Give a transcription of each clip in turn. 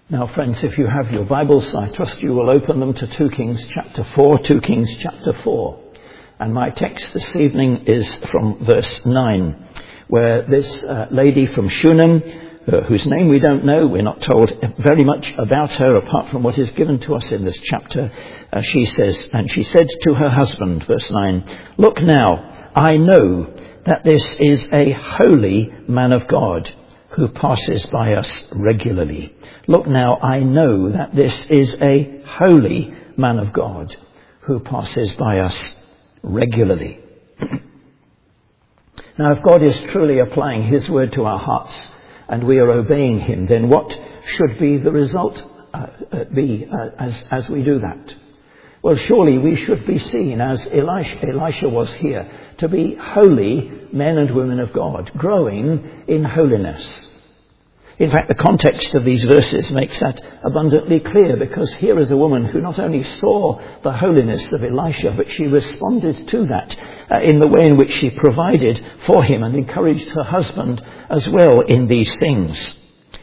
Now, friends, if you have your Bibles, I trust you will open them to 2 Kings chapter 4, 2 Kings chapter 4. And my text this evening is from verse 9, where this lady from Shunem, whose name we don't know, we're not told very much about her apart from what is given to us in this chapter. She says, and she said to her husband, verse 9, "Look now, I know that this is a holy man of God who passes by us regularly. Look now, I know that this is a holy man of God who passes by us regularly." Now, if God is truly applying his word to our hearts and we are obeying him, then what should be the result as we do that? Well, surely we should be seen, as Elisha was here, to be holy men and women of God, growing in holiness. In fact, the context of these verses makes that abundantly clear, because here is a woman who not only saw the holiness of Elisha, but she responded to that in the way in which she provided for him and encouraged her husband as well in these things.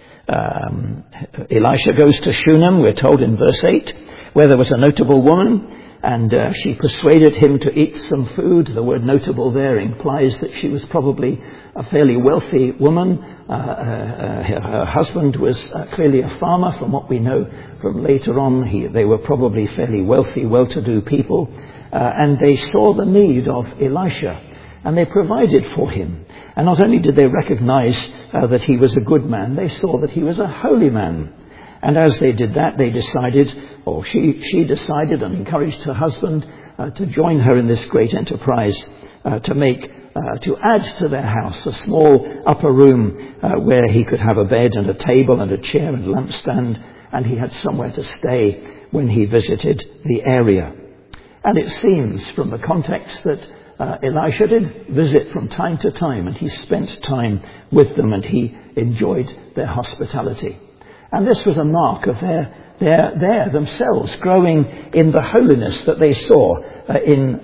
Elisha goes to Shunem, we're told in verse 8, where there was a notable woman, and she persuaded him to eat some food. The word notable there implies that she was probably a fairly wealthy woman. Her husband was clearly a farmer, from what we know from later on. They were probably fairly wealthy, well-to-do people. And they saw the need of Elisha, and they provided for him. And not only did they recognize that he was a good man, they saw that he was a holy man. And as they did that, they decided, or she decided and encouraged her husband to join her in this great enterprise to add to their house a small upper room where he could have a bed and a table and a chair and lampstand, and he had somewhere to stay when he visited the area. And it seems from the context that Elisha did visit from time to time, and he spent time with them, and he enjoyed their hospitality. And this was a mark of their themselves growing in the holiness that they saw in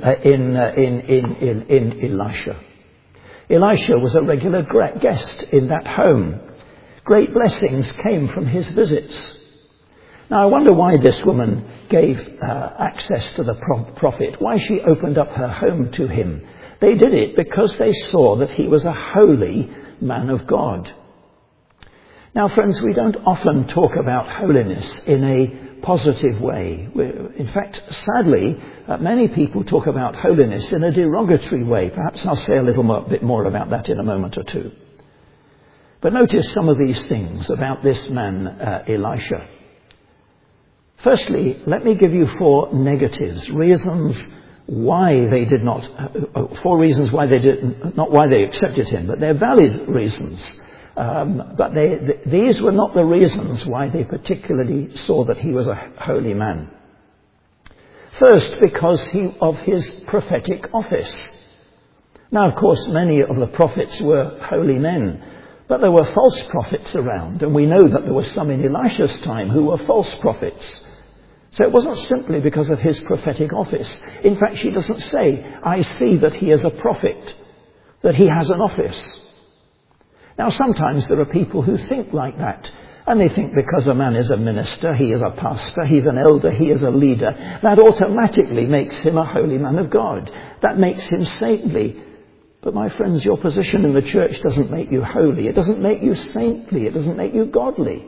Elisha. Elisha was a regular guest in that home. Great blessings came from his visits. Now, I wonder why this woman gave access to the prophet, why she opened up her home to him. They did it because they saw that he was a holy man of God. Now, friends, we don't often talk about holiness in a positive way. In fact, sadly, many people talk about holiness in a derogatory way. Perhaps I'll say a bit more about that in a moment or two. But notice some of these things about this man, Elisha. Firstly, let me give you 4 negatives, reasons why they did not, 4 reasons why they did not why they accepted him, but they're valid reasons. But these were not the reasons why they particularly saw that he was a holy man. First, because of his prophetic office. Now, of course, many of the prophets were holy men, but there were false prophets around, and we know that there were some in Elisha's time who were false prophets. So it wasn't simply because of his prophetic office. In fact, she doesn't say, "I see that he is a prophet, that he has an office." Now, sometimes there are people who think like that, and they think because a man is a minister, he is a pastor, he's an elder, he is a leader, that automatically makes him a holy man of God. That makes him saintly. But my friends, your position in the church doesn't make you holy. It doesn't make you saintly. It doesn't make you godly.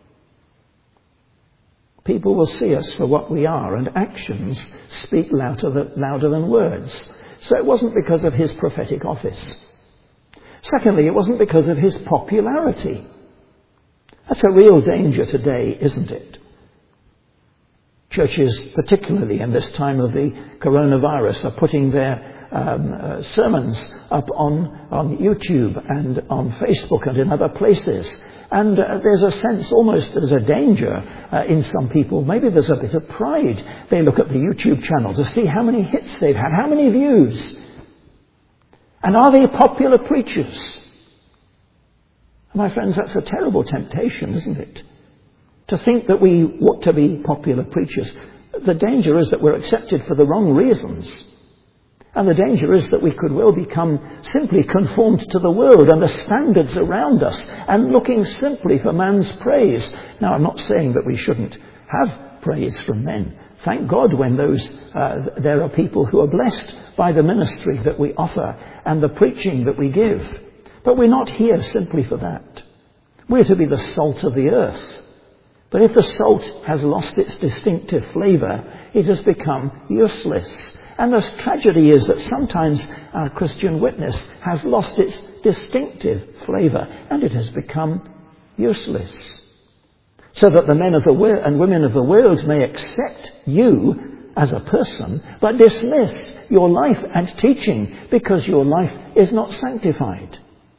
People will see us for what we are, and actions speak louder than words. So it wasn't because of his prophetic office. Secondly, it wasn't because of his popularity. That's a real danger today, isn't it? Churches, particularly in this time of the coronavirus, are putting their sermons up on YouTube and on Facebook and in other places. And there's a sense, almost there's a danger in some people. Maybe there's a bit of pride. They look at the YouTube channel to see how many hits they've had, how many views. And are they popular preachers? My friends, that's a terrible temptation, isn't it? To think that we want to be popular preachers. The danger is that we're accepted for the wrong reasons. And the danger is that we could well become simply conformed to the world and the standards around us and looking simply for man's praise. Now, I'm not saying that we shouldn't have praise from men. Thank God when there are people who are blessed by the ministry that we offer and the preaching that we give. But we're not here simply for that. We're to be the salt of the earth. But if the salt has lost its distinctive flavour, it has become useless. And the tragedy is that sometimes our Christian witness has lost its distinctive flavour and it has become useless. So that the men of the world and women of the world may accept you as a person, but dismiss your life and teaching because your life is not sanctified.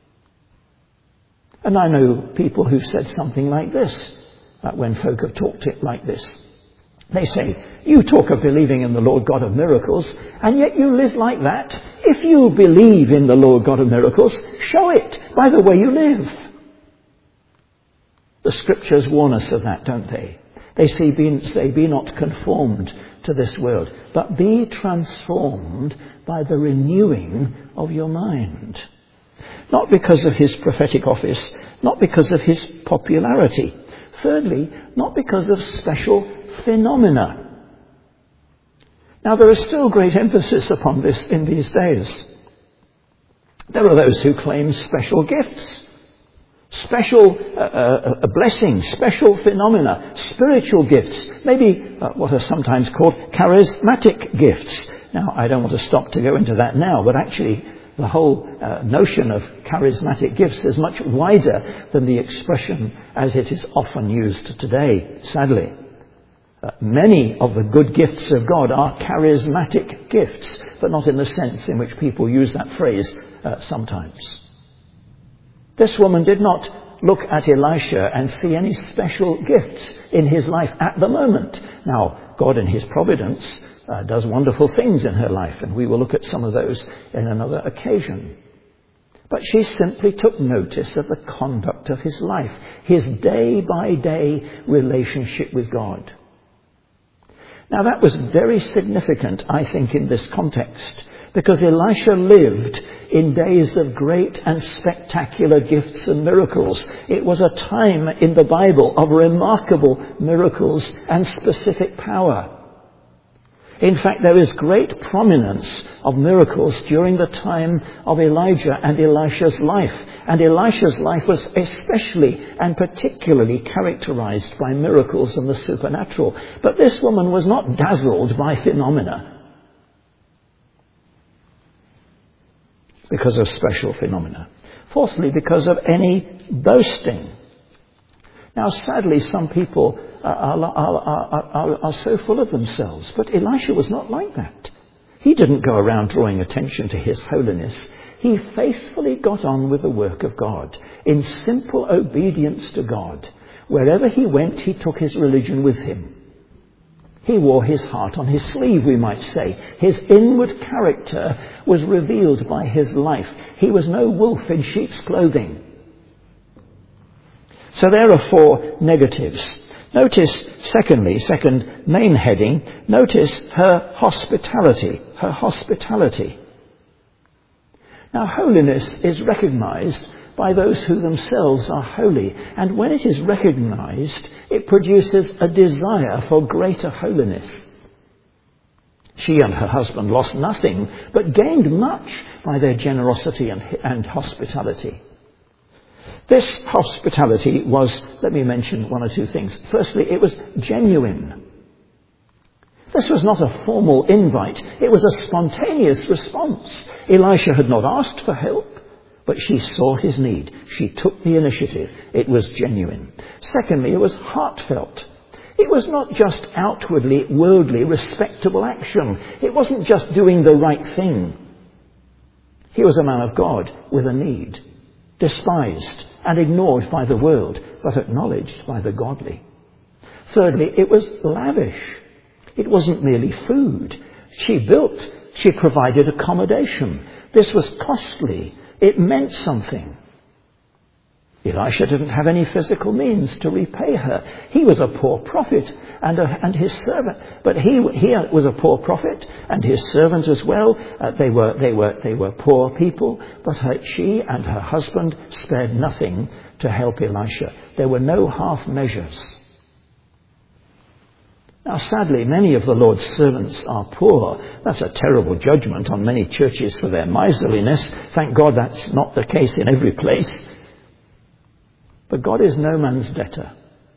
And I know people who've said something like this when folk have talked it like this. They say, you talk of believing in the Lord God of miracles, and yet you live like that. If you believe in the Lord God of miracles, show it by the way you live. The scriptures warn us of that, don't they? They say, be not conformed to this world, but be transformed by the renewing of your mind. Not because of his prophetic office, not because of his popularity. Thirdly, not because of special phenomena. Now, there is still great emphasis upon this in these days. There are those who claim special gifts, special blessings, special phenomena, spiritual gifts, maybe what are sometimes called charismatic gifts. Now, I don't want to stop to go into that now, but actually the whole notion of charismatic gifts is much wider than the expression as it is often used today, sadly. Many of the good gifts of God are charismatic gifts, but not in the sense in which people use that phrase sometimes. This woman did not look at Elisha and see any special gifts in his life at the moment. Now, God in his providence does wonderful things in her life, and we will look at some of those in another occasion. But she simply took notice of the conduct of his life, his day-by-day relationship with God. Now, that was very significant, I think, in this context, because Elisha lived in days of great and spectacular gifts and miracles. It was a time in the Bible of remarkable miracles and specific power. In fact, there is great prominence of miracles during the time of Elijah and Elisha's life. And Elisha's life was especially and particularly characterized by miracles and the supernatural. But this woman was not dazzled by phenomena because of special phenomena. Fourthly, because of any boasting. Now, sadly, some people are so full of themselves. But Elisha was not like that. He didn't go around drawing attention to his holiness. He faithfully got on with the work of God in simple obedience to God. Wherever he went, he took his religion with him. He wore his heart on his sleeve, we might say. His inward character was revealed by his life. He was no wolf in sheep's clothing. So there are four negatives. Notice, second main heading, notice her hospitality. Her hospitality. Now, holiness is recognized by those who themselves are holy. And when it is recognized, it produces a desire for greater holiness. She and her husband lost nothing, but gained much by their generosity and hospitality. This hospitality was, let me mention one or two things. Firstly, it was genuine. This was not a formal invite. It was a spontaneous response. Elisha had not asked for help, but she saw his need. She took the initiative. It was genuine. Secondly, it was heartfelt. It was not just outwardly, worldly, respectable action. It wasn't just doing the right thing. He was a man of God with a need, despised and ignored by the world, but acknowledged by the godly. Thirdly, it was lavish. It wasn't merely food. She provided accommodation. This was costly. It meant something. Elisha didn't have any physical means to repay her. He was a poor prophet and his servant. But he was a poor prophet and his servant as well. They were poor people. But she and her husband spared nothing to help Elisha. There were no half measures. Now, sadly, many of the Lord's servants are poor. That's a terrible judgment on many churches for their miserliness. Thank God that's not the case in every place. But God is no man's debtor.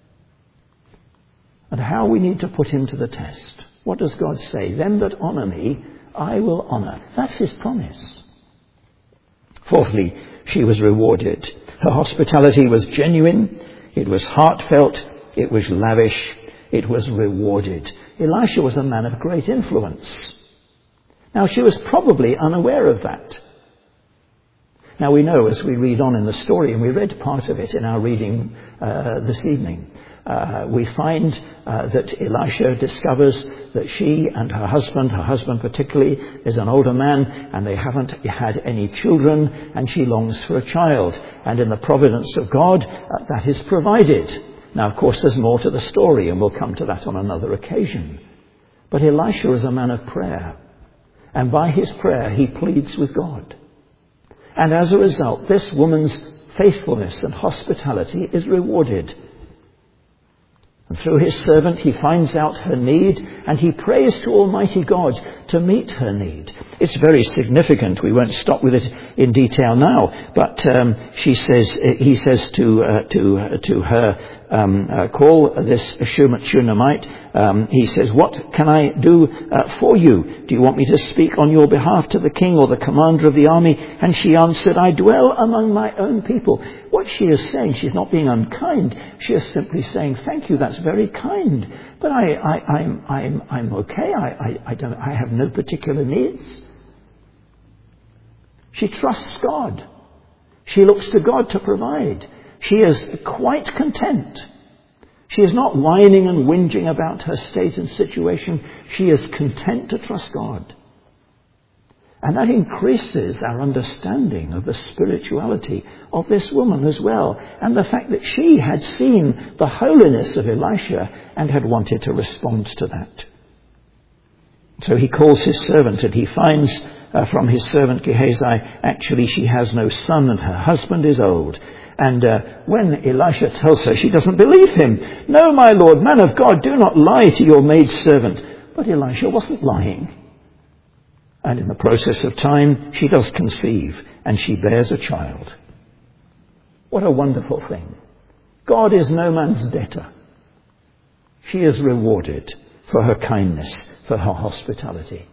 And how we need to put him to the test. What does God say? Them that honour me, I will honour. That's his promise. Fourthly, she was rewarded. Her hospitality was genuine. It was heartfelt. It was lavish. It was rewarded. Elisha was a man of great influence. Now, she was probably unaware of that. Now, we know as we read on in the story, and we read part of it in our reading this evening, we find that Elisha discovers that she and her husband particularly, is an older man, and they haven't had any children, and she longs for a child. And in the providence of God, that is provided. Now, of course, there's more to the story, and we'll come to that on another occasion. But Elisha is a man of prayer, and by his prayer he pleads with God. And as a result, this woman's faithfulness and hospitality is rewarded. And through his servant, he finds out her need, and he prays to Almighty God to meet her need. It's very significant. We won't stop with it in detail now, but he says to her, call this Shunammite. He says, what can I do for you? Do you want me to speak on your behalf to the king or the commander of the army? And she answered, I dwell among my own people. What she is saying, she's not being unkind. She is simply saying, thank you, that's very kind. But I'm okay. I have no particular needs. She trusts God. She looks to God to provide. She is quite content. She is not whining and whinging about her state and situation. She is content to trust God. And that increases our understanding of the spirituality of this woman as well. And the fact that she had seen the holiness of Elisha and had wanted to respond to that. So he calls his servant, and he finds from his servant Gehazi, actually she has no son and her husband is old. And when Elisha tells her, she doesn't believe him. No, my lord, man of God, do not lie to your maidservant. But Elisha wasn't lying. And in the process of time, she does conceive, and she bears a child. What a wonderful thing. God is no man's debtor. She is rewarded for her kindness, for her hospitality.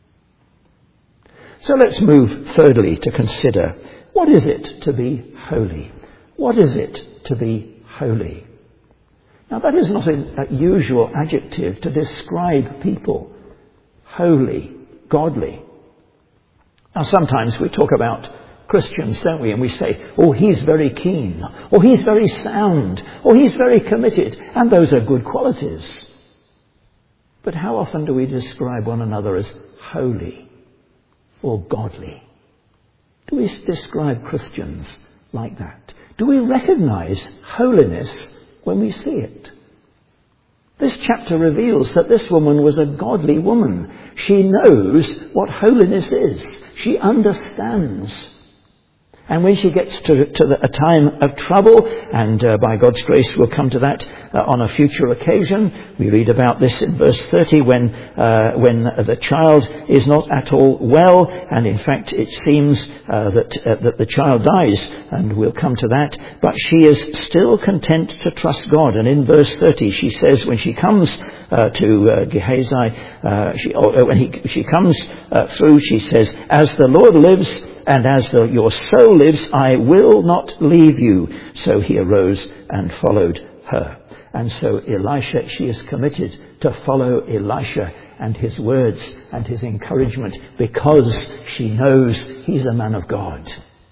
So let's move thirdly to consider, what is it to be holy? What is it to be holy? Now, that is not a usual adjective to describe people. Holy, godly. Now, sometimes we talk about Christians, don't we? And we say, oh, he's very keen, or he's very sound, or he's very committed. And those are good qualities. But how often do we describe one another as holy or godly? Do we describe Christians like that? Do we recognize holiness when we see it? This chapter reveals that this woman was a godly woman. She knows what holiness is. She understands. And when she gets to a time of trouble, and by God's grace we'll come to that on a future occasion, we read about this in verse 30 when the child is not at all well, and in fact it seems that the child dies, and we'll come to that. But she is still content to trust God. And in verse 30 she says, when she comes to Gehazi, when she comes through, she says, as the Lord lives, and as your soul lives, I will not leave you. So he arose and followed her. And so Elisha, she is committed to follow Elisha and his words and his encouragement, because she knows he's a man of God.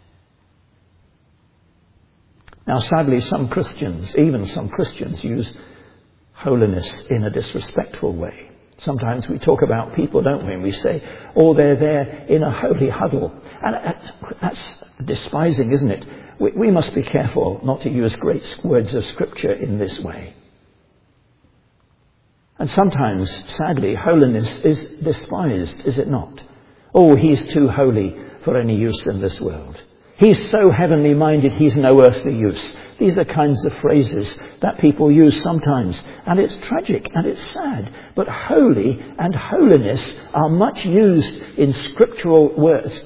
Now, sadly, some Christians use holiness in a disrespectful way. Sometimes we talk about people, don't we? And we say, oh, they're there in a holy huddle. And that's despising, isn't it? We must be careful not to use great words of Scripture in this way. And sometimes, sadly, holiness is despised, is it not? Oh, he's too holy for any use in this world. He's so heavenly minded, he's no earthly use. These are kinds of phrases that people use sometimes. And it's tragic and it's sad. But holy and holiness are much used in scriptural words,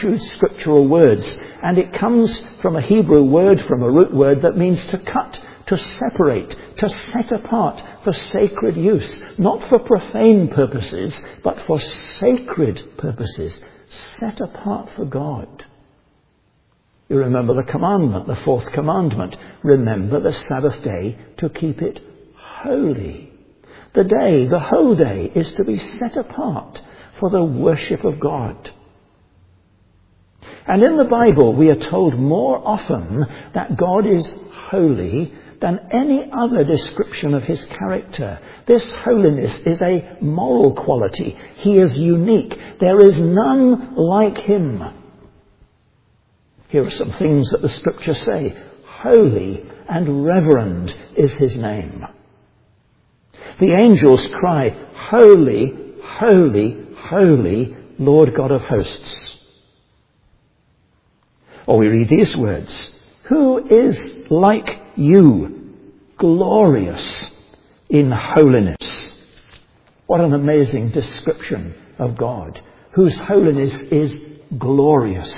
And it comes from a Hebrew word, from a root word that means to cut, to separate, to set apart for sacred use. Not for profane purposes, but for sacred purposes. Set apart for God. You remember the commandment, the fourth commandment. Remember the Sabbath day to keep it holy. The day, the whole day, is to be set apart for the worship of God. And in the Bible we are told more often that God is holy than any other description of his character. This holiness is a moral quality. He is unique. There is none like him. Here are some things that the Scriptures say. Holy and reverend is his name. The angels cry, Holy, holy, holy, Lord God of hosts. Or we read these words, who is like you, glorious in holiness? What an amazing description of God, whose holiness is glorious.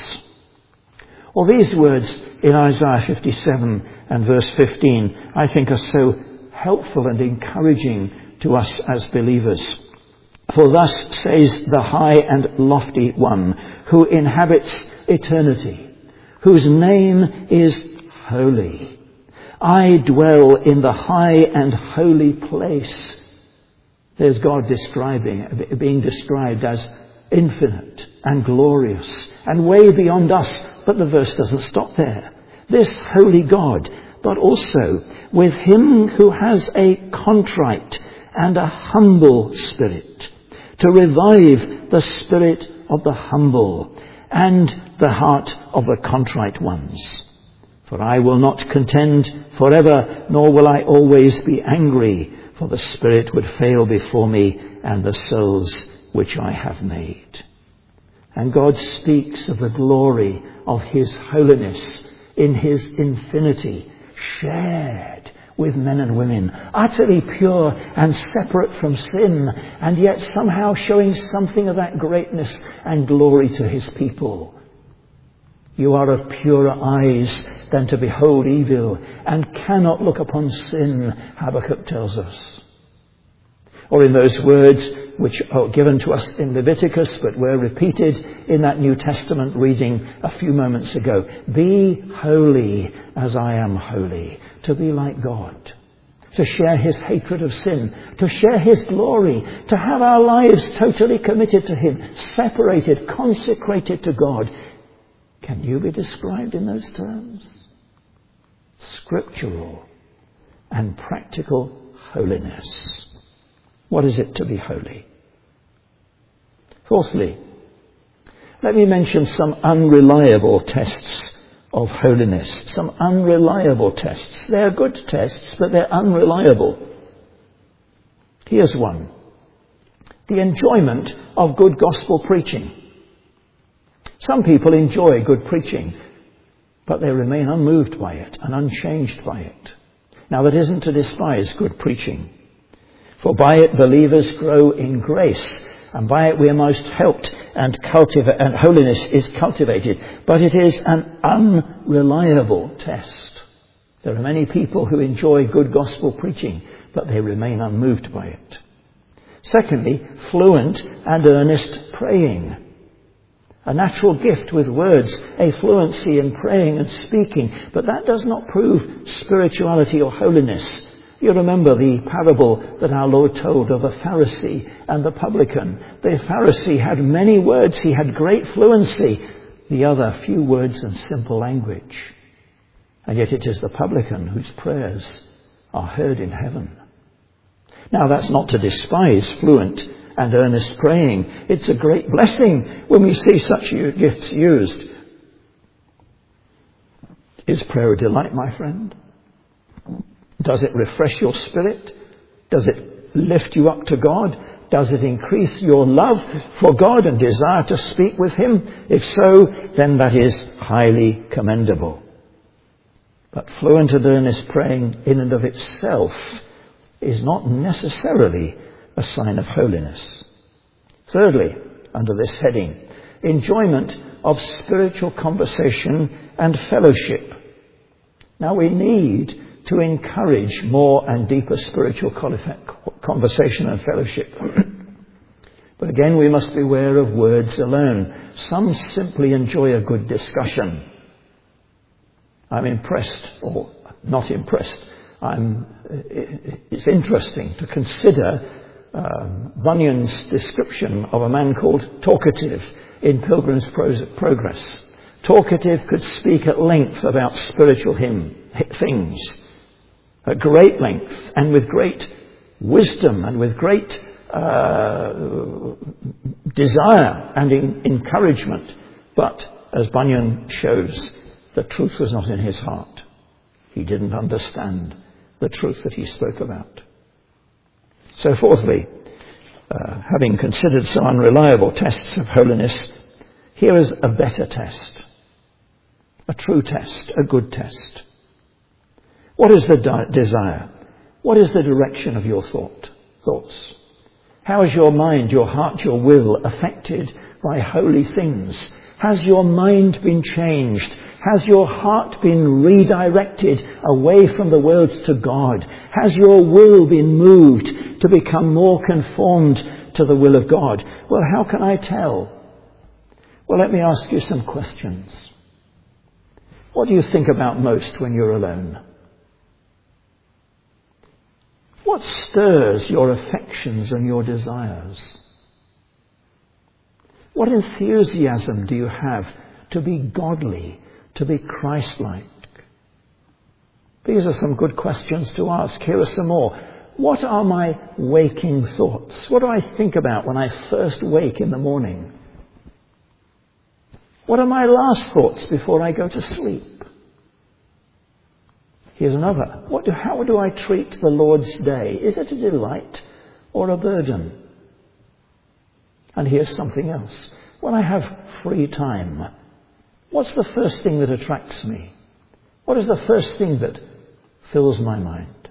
Well, these words in Isaiah 57 and verse 15, I think are so helpful and encouraging to us as believers. For thus says the high and lofty one, who inhabits eternity, whose name is holy. I dwell in the high and holy place. There's God being described as infinite and glorious and way beyond us. But the verse doesn't stop there. This holy God, but also with him who has a contrite and a humble spirit, to revive the spirit of the humble and the heart of the contrite ones. For I will not contend forever, nor will I always be angry, for the spirit would fail before me and the souls which I have made. And God speaks of the glory of his holiness in his infinity, shared with men and women, utterly pure and separate from sin, and yet somehow showing something of that greatness and glory to his people. You are of purer eyes than to behold evil, and cannot look upon sin, Habakkuk tells us. Or in those words which are given to us in Leviticus, but were repeated in that New Testament reading a few moments ago. Be holy as I am holy. To be like God. To share his hatred of sin. To share his glory. To have our lives totally committed to him. Separated, consecrated to God. Can you be described in those terms? Scriptural and practical holiness. What is it to be holy? Fourthly, let me mention some unreliable tests of holiness. Some unreliable tests. They're good tests, but they're unreliable. Here's one. The enjoyment of good gospel preaching. Some people enjoy good preaching, but they remain unmoved by it and unchanged by it. Now, that isn't to despise good preaching. For by it believers grow in grace, and by it we are most helped, and holiness is cultivated. But it is an unreliable test. There are many people who enjoy good gospel preaching, but they remain unmoved by it. Secondly, fluent and earnest praying. A natural gift with words, a fluency in praying and speaking, but that does not prove spirituality or holiness. You remember the parable that our Lord told of the Pharisee and the publican. The Pharisee had many words. He had great fluency. The other, few words and simple language. And yet it is the publican whose prayers are heard in heaven. Now, that's not to despise fluent and earnest praying. It's a great blessing when we see such gifts used. Is prayer a delight, my friend? Does it refresh your spirit? Does it lift you up to God? Does it increase your love for God and desire to speak with Him? If so, then that is highly commendable. But fluent and earnest praying in and of itself is not necessarily a sign of holiness. Thirdly, under this heading, enjoyment of spiritual conversation and fellowship. Now, we need to encourage more and deeper spiritual conversation and fellowship. But again, we must beware of words alone. Some simply enjoy a good discussion. I'm impressed, or not impressed. It's interesting to consider Bunyan's description of a man called Talkative in Pilgrim's Progress. Talkative could speak at length about spiritual things, at great length, and with great wisdom, and with great desire and encouragement. But, as Bunyan shows, the truth was not in his heart. He didn't understand the truth that he spoke about. So fourthly, having considered some unreliable tests of holiness, here is a better test. A true test, a good test. What is the desire? What is the direction of your thoughts? How is your mind, your heart, your will affected by holy things? Has your mind been changed? Has your heart been redirected away from the world to God? Has your will been moved to become more conformed to the will of God? Well, how can I tell? Well, let me ask you some questions. What do you think about most when you're alone? What stirs your affections and your desires? What enthusiasm do you have to be godly, to be Christ-like? These are some good questions to ask. Here are some more. What are my waking thoughts? What do I think about when I first wake in the morning? What are my last thoughts before I go to sleep? Here's another. How do I treat the Lord's day? Is it a delight or a burden? And here's something else. When I have free time, what's the first thing that attracts me? What is the first thing that fills my mind?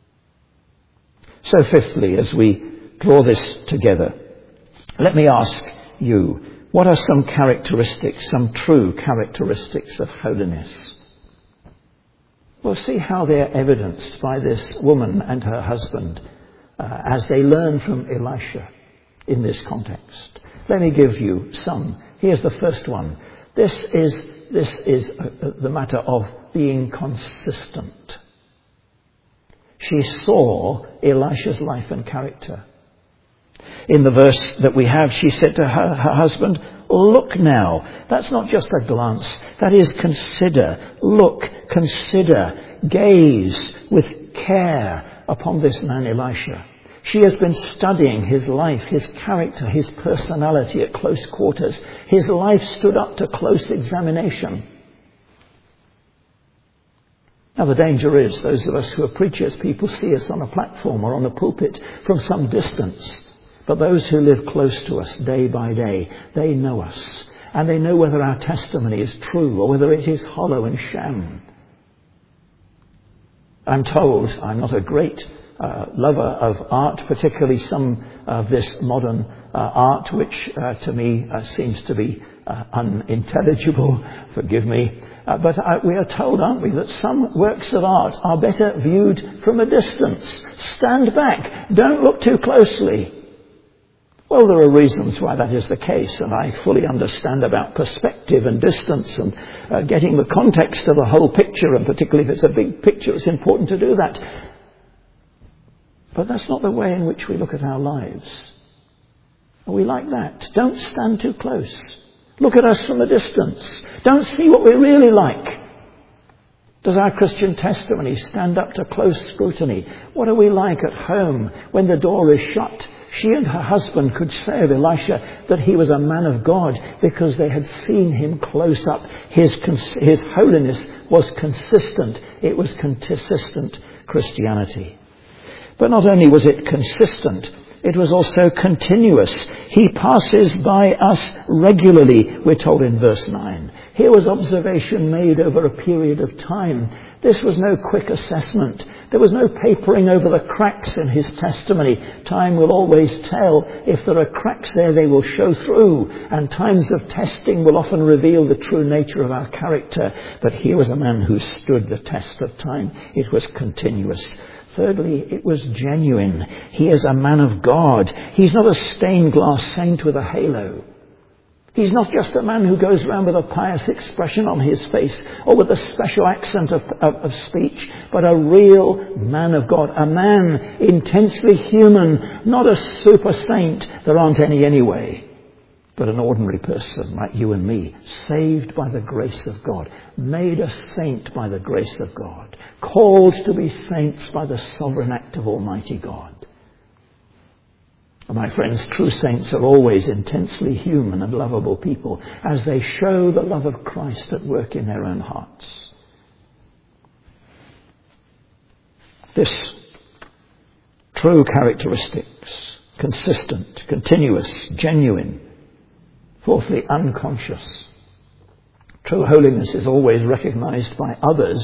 So fifthly, as we draw this together, let me ask you, what are some characteristics, some true characteristics of holiness? We'll see how they're evidenced by this woman and her husband as they learn from Elisha in this context. Let me give you some. Here's the first one. This is the matter of being consistent. She saw Elisha's life and character. In the verse that we have, she said to her husband, "Look now." That's not just a glance. That is consider. Look, consider, gaze with care upon this man Elisha. She has been studying his life, his character, his personality at close quarters. His life stood up to close examination. Now the danger is, those of us who are preachers, people see us on a platform or on a pulpit from some distance. But those who live close to us day by day, they know us. And they know whether our testimony is true or whether it is hollow and sham. I'm told, I'm not a great lover of art, particularly some of this modern art, which to me seems to be unintelligible. Forgive me. But we are told, aren't we, that some works of art are better viewed from a distance. Stand back. Don't look too closely. Well, there are reasons why that is the case, and I fully understand about perspective and distance and getting the context of a whole picture, and particularly if it's a big picture, it's important to do that. But that's not the way in which we look at our lives. Are we like that? Don't stand too close. Look at us from a distance. Don't see what we're really like. Does our Christian testimony stand up to close scrutiny? What are we like at home when the door is shut? She and her husband could say of Elisha that he was a man of God because they had seen him close up. His holiness was consistent. It was consistent Christianity. But not only was it consistent, it was also continuous. He passes by us regularly, we're told in verse 9. Here was observation made over a period of time. This was no quick assessment. There was no papering over the cracks in his testimony. Time will always tell. If there are cracks there, they will show through. And times of testing will often reveal the true nature of our character. But here was a man who stood the test of time. It was continuous. Thirdly, it was genuine. He is a man of God. He's not a stained glass saint with a halo. He's not just a man who goes around with a pious expression on his face or with a special accent of speech, but a real man of God, a man intensely human, not a super saint. There aren't any anyway, but an ordinary person like you and me, saved by the grace of God, made a saint by the grace of God, called to be saints by the sovereign act of Almighty God. My friends, true saints are always intensely human and lovable people as they show the love of Christ at work in their own hearts. This true characteristics, consistent, continuous, genuine. Fourthly, unconscious. True holiness is always recognized by others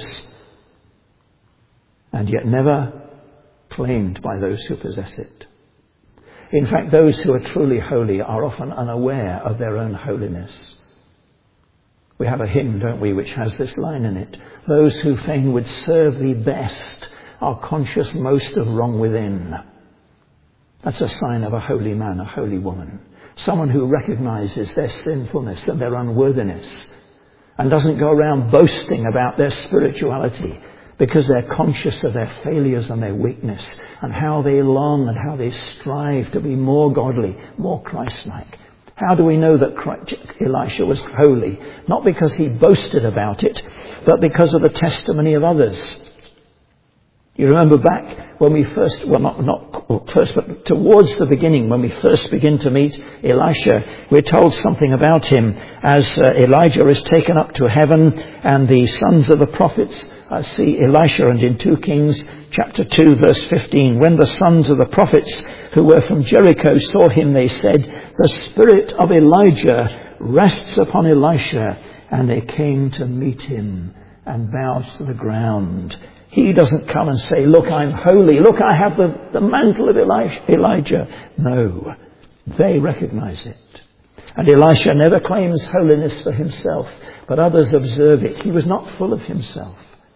and yet never claimed by those who possess it. In fact, those who are truly holy are often unaware of their own holiness. We have a hymn, don't we, which has this line in it. Those who fain would serve thee best are conscious most of wrong within. That's a sign of a holy man, a holy woman. Someone who recognizes their sinfulness and their unworthiness and doesn't go around boasting about their spirituality, because they're conscious of their failures and their weakness and how they long and how they strive to be more godly, more Christ-like. How do we know that Elisha was holy? Not because he boasted about it, but because of the testimony of others. You remember back when we first, but towards the beginning, when we first begin to meet Elisha, we're told something about him as Elijah is taken up to heaven and the sons of the prophets see Elisha. And in 2 Kings chapter 2 verse 15, when the sons of the prophets who were from Jericho saw him, they said, the spirit of Elijah rests upon Elisha. And they came to meet him and bowed to the ground. He doesn't come and say, look, I'm holy. Look, I have the mantle of Elijah. No, they recognize it. And Elisha never claims holiness for himself, but others observe it. He was not full of himself.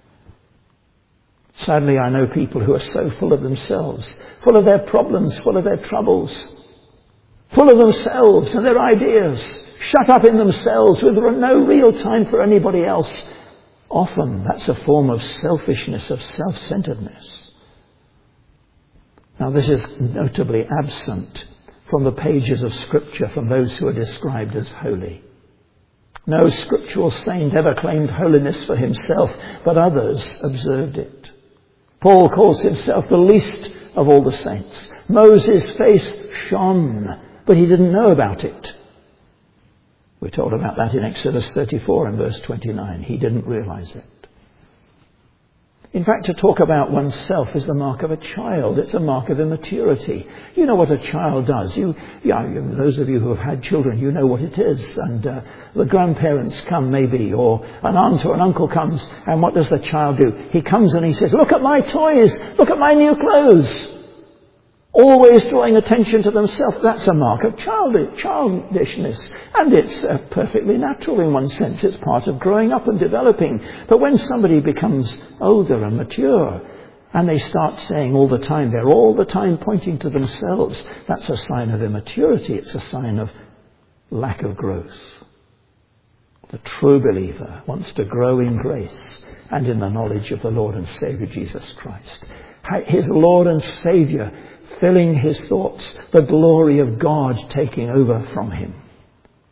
Sadly, I know people who are so full of themselves, full of their problems, full of their troubles, full of themselves and their ideas, shut up in themselves with no real time for anybody else. Often that's a form of selfishness, of self-centeredness. Now this is notably absent from the pages of Scripture from those who are described as holy. No scriptural saint ever claimed holiness for himself, but others observed it. Paul calls himself the least of all the saints. Moses' face shone, but he didn't know about it. We're told about that in Exodus 34 and verse 29. He didn't realize it. In fact, to talk about oneself is the mark of a child. It's a mark of immaturity. You know what a child does. Those of you who have had children, you know what it is. And the grandparents come maybe, or an aunt or an uncle comes, and what does the child do? He comes and he says, look at my toys, look at my new clothes. Always drawing attention to themselves. That's a mark of childishness. And it's perfectly natural in one sense. It's part of growing up and developing. But when somebody becomes older and mature, and they start saying all the time, they're all the time pointing to themselves, that's a sign of immaturity. It's a sign of lack of growth. The true believer wants to grow in grace and in the knowledge of the Lord and Saviour Jesus Christ. His Lord and Saviour filling his thoughts, the glory of God taking over from him.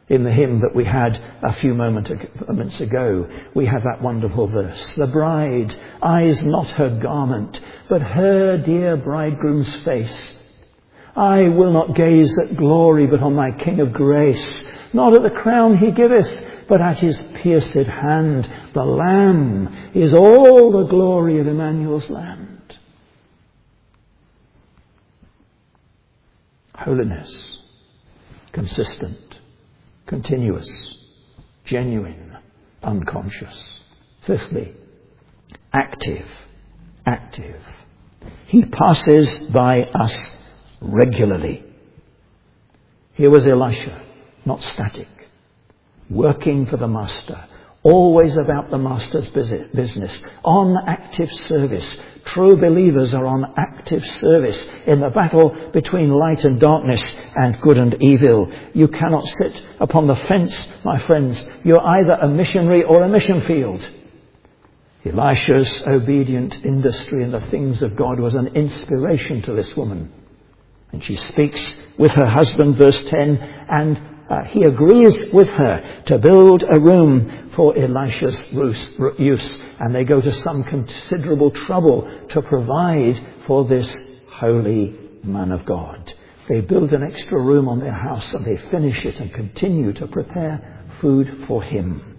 In the hymn that we had a few moments ago, we have that wonderful verse. The bride eyes not her garment, but her dear bridegroom's face. I will not gaze at glory, but on my King of grace. Not at the crown he giveth, but at his pierced hand. The Lamb is all the glory of Emmanuel's land. Holiness, consistent, continuous, genuine, unconscious. Fifthly, active. He passes by us regularly. Here was Elisha, not static, working for the master, always about the master's business, on active service. True believers are on active service in the battle between light and darkness and good and evil. You cannot sit upon the fence, my friends. You're either a missionary or a mission field. Elisha's obedient industry in the things of God was an inspiration to this woman. And she speaks with her husband, verse 10, and he agrees with her to build a room for Elisha's use. And they go to some considerable trouble to provide for this holy man of God. They build an extra room on their house and they finish it and continue to prepare food for him.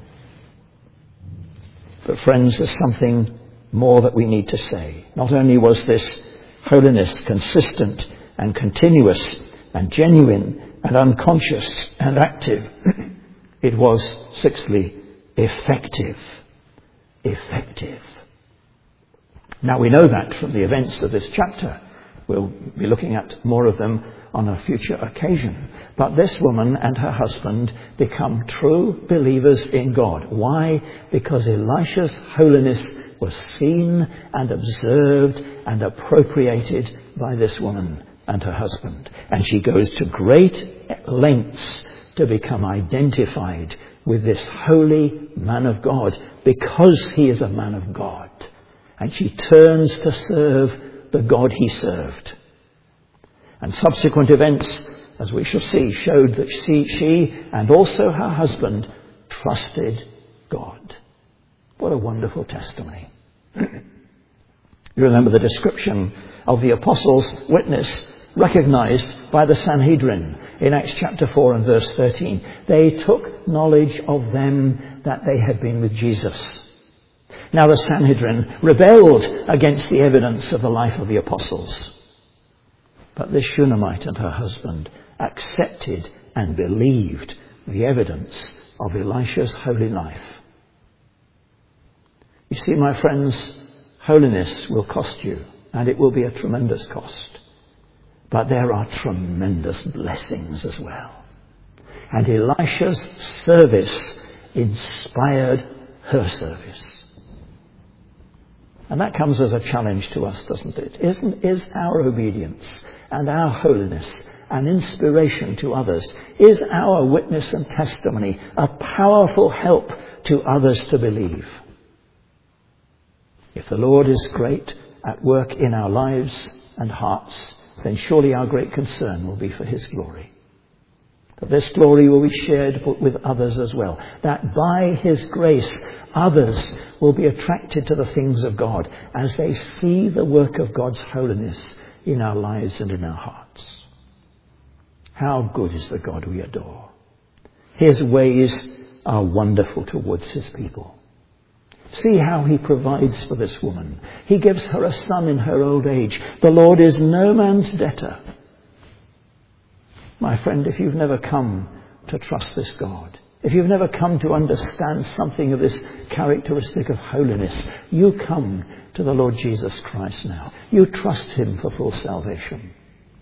But friends, there's something more that we need to say. Not only was this holiness consistent and continuous and genuine and unconscious and active, it was, sixthly, effective. Now we know that from the events of this chapter. We'll be looking at more of them on a future occasion. But this woman and her husband become true believers in God. Why? Because Elisha's holiness was seen and observed and appropriated by this woman and her husband. And she goes to great lengths to become identified with this holy man of God because he is a man of God. And she turns to serve the God he served. And subsequent events, as we shall see, showed that she and also her husband trusted God. What a wonderful testimony. You remember the description of the apostles' witness recognized by the Sanhedrin in Acts chapter 4 and verse 13. They took knowledge of them that they had been with Jesus. Now the Sanhedrin rebelled against the evidence of the life of the apostles. But this Shunammite and her husband accepted and believed the evidence of Elisha's holy life. You see, my friends, holiness will cost you, and it will be a tremendous cost. But there are tremendous blessings as well. And Elisha's service inspired her service. And that comes as a challenge to us, doesn't it? Is our obedience and our holiness an inspiration to others? Is our witness and testimony a powerful help to others to believe? If the Lord is great at work in our lives and hearts, then surely our great concern will be for his glory. That this glory will be shared with others as well. That by his grace, others will be attracted to the things of God as they see the work of God's holiness in our lives and in our hearts. How good is the God we adore. His ways are wonderful towards his people. See how he provides for this woman. He gives her a son in her old age. The Lord is no man's debtor. My friend, if you've never come to trust this God, if you've never come to understand something of this characteristic of holiness, you come to the Lord Jesus Christ now. You trust him for full salvation.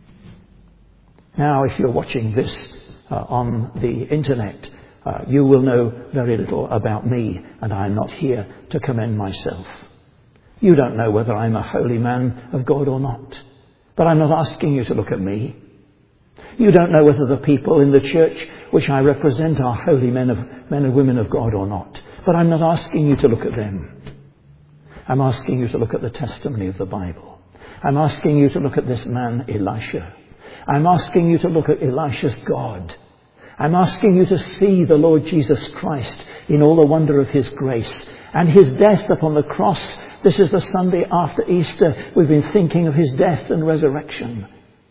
Now, if you're watching this on the internet, you will know very little about me, and I'm not here to commend myself. You don't know whether I'm a holy man of God or not. But I'm not asking you to look at me. You don't know whether the people in the church which I represent are holy men and women of God or not. But I'm not asking you to look at them. I'm asking you to look at the testimony of the Bible. I'm asking you to look at this man, Elisha. I'm asking you to look at Elisha's God. I'm asking you to see the Lord Jesus Christ in all the wonder of his grace and his death upon the cross. This is the Sunday after Easter. We've been thinking of his death and resurrection.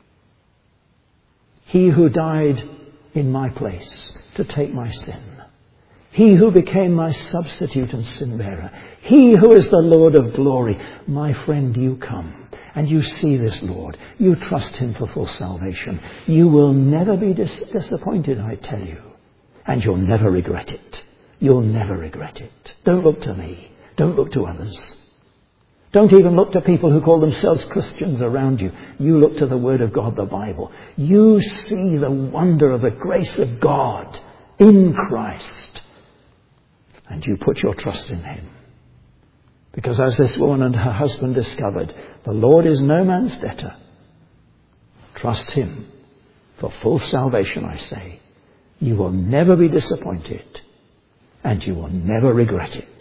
He who died in my place to take my sin. He who became my substitute and sin bearer. He who is the Lord of glory. My friend, you come and you see this Lord. You trust him for full salvation. You will never be disappointed, I tell you. And you'll never regret it. You'll never regret it. Don't look to me. Don't look to others. Don't even look to people who call themselves Christians around you. You look to the Word of God, the Bible. You see the wonder of the grace of God in Christ. And you put your trust in him. Because as this woman and her husband discovered, the Lord is no man's debtor. Trust him for full salvation, I say. You will never be disappointed. And you will never regret it.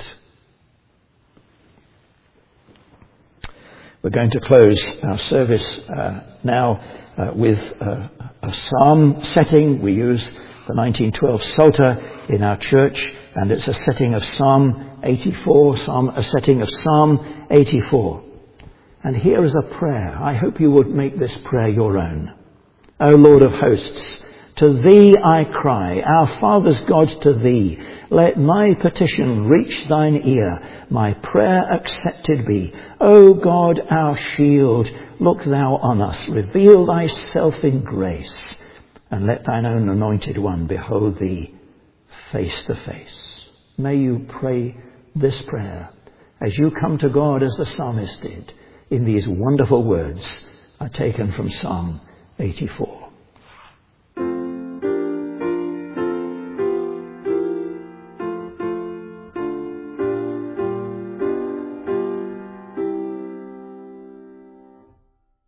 We're going to close our service now with a psalm setting. We use the 1912 Psalter in our church, and it's a setting of Psalm 84, a setting of Psalm 84. And here is a prayer. I hope you would make this prayer your own. O Lord of hosts, to thee I cry, our fathers' God, to thee. Let my petition reach thine ear, my prayer accepted be. O God, our shield, look thou on us, reveal thyself in grace, and let thine own anointed one behold thee face to face. May you pray this prayer as you come to God as the psalmist did in these wonderful words are taken from Psalm 84.